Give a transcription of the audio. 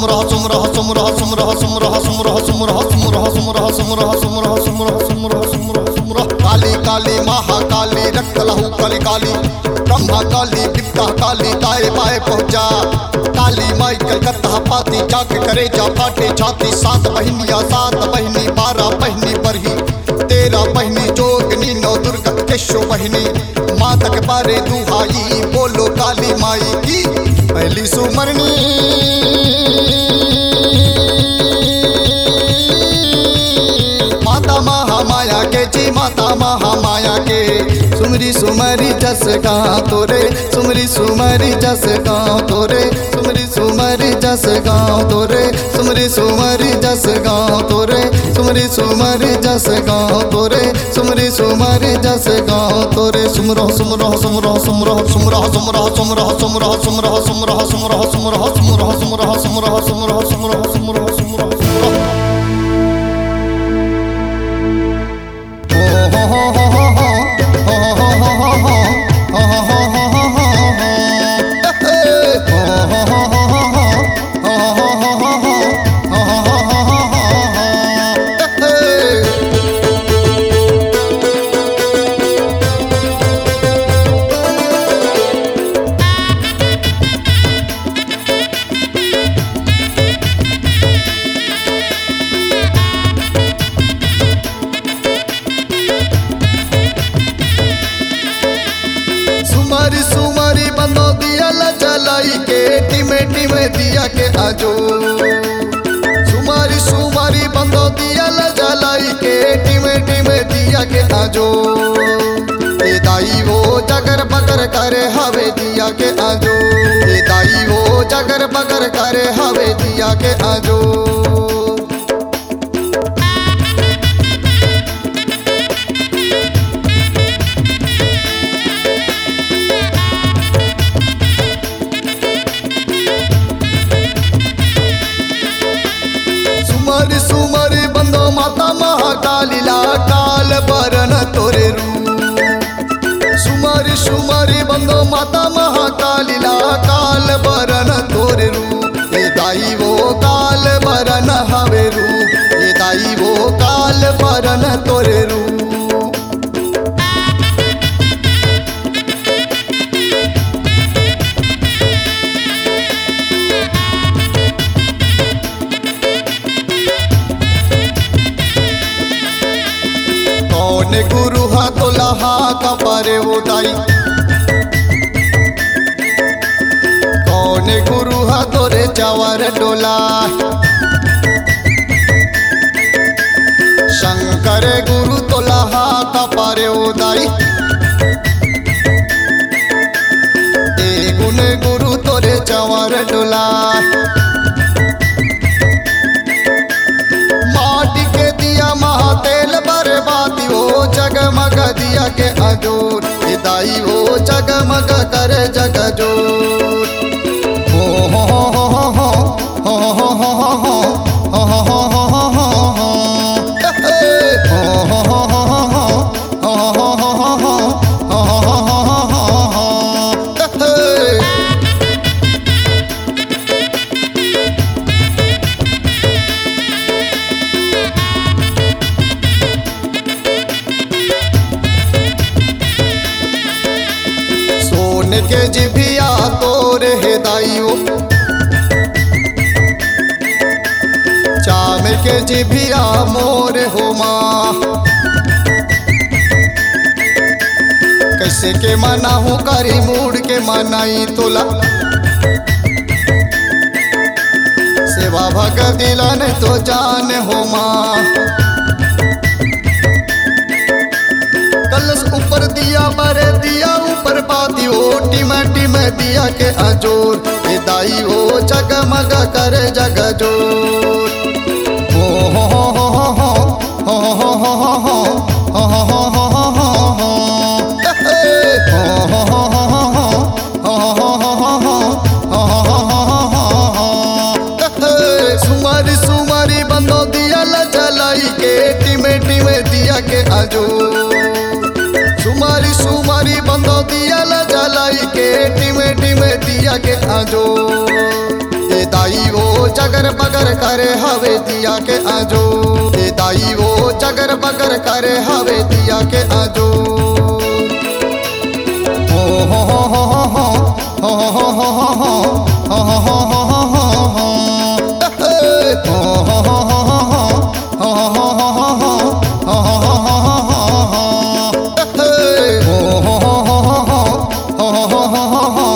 काली काली महाकाली रक्त लहू काली काली ब्रह्मा काली विद्या काली दाए बाए पहुंचा काली माई कलकत्ता पाती जाके करे जा फाटे छाती 7 बहनिया 7 बहनी 12 बहनी बरही 13 बहनी जोगनी 9 दुर्गा केशो बहनी माता के बारे दुहाई बोलो काली माई की पहली सुमरनी माता महामाया के जी माता महामाया के सुमरी सुमरी जस गाँव तोरे सुमरी सुमरी जस गाँव तोरे सुमरी सुमरी जस गाँव तोरे सुमरी सुमरी जस गाँव तोरे सुमरी सुमरी जस गाँव तोरे सुमरी सुमरी जस गाँव तोरे सुमरो सुमरो सुमरो सुमरो सुमरो सुमरो सुमरो सुमरो सुमरो सुमरो सुमरो सुमरो सुमरो सुमरो सुमरो सुमरो सुमरो सुमरो सुमरो सुमारी सुमारी बंदो दिया ला जलाई के टिमे टिमे दिया के आजो सुमारी सुमारी बंदो दिया ला जलाई के टिमे टिमे दिया के आजो ए दाई वो जगर बगर करे हवे दिया के आजो ए दाई वो जगर बगर करे हवे दिया के आजो सुमरी सुमरी बंदो माता महाकाली ला काल बरन तोरे रू सुमरी सुमरी बंदो माता महाकाली ला काल बरन तोरे रू ए दाई वो काल बरन हवे रू ए दाई वो काल बरन तोरे रू कौन गुरु हा तोला हा का पारे वो दाई कौन गुरु हा तोरे चावर डोला शंकर गुरु तोला हा का पारे वो दाई ए गुण गुरु तोरे चावर डोला माटी के दिया महातेल बर्बादी वो जगमग दिया के अजोर दाई वो जगमग करे जगजोर हो हो हो हो हो हो हो हो के जिभिया तोरे हे दाइयो चाम के जिभिया मोरे हो माँ कैसे के मना हो करी मूड के मनाई तोला सेवा भग दिला नहीं तो जान हो माँ कलश ऊपर दिया बरे दिया ऊपर पाती हो टिम टिम दिया के अजोर ए दाई हो जगमग करे जगजोर हो हो हो हो हो हो हो हो सुमारी सुमारी बंदो दिया ला जलाई के टिमे टिमे दिया के अजोर सुमारी सुमारी बंदो दिया ला जलाई के टिमे टिमे दिया के आजो ए दाई वो जगर बगर करे हवे दिया के आजो ए दाई वो जगर बगर करे हवे दिया के आजो हो हो हो हो हो हो हो हो हो हो हो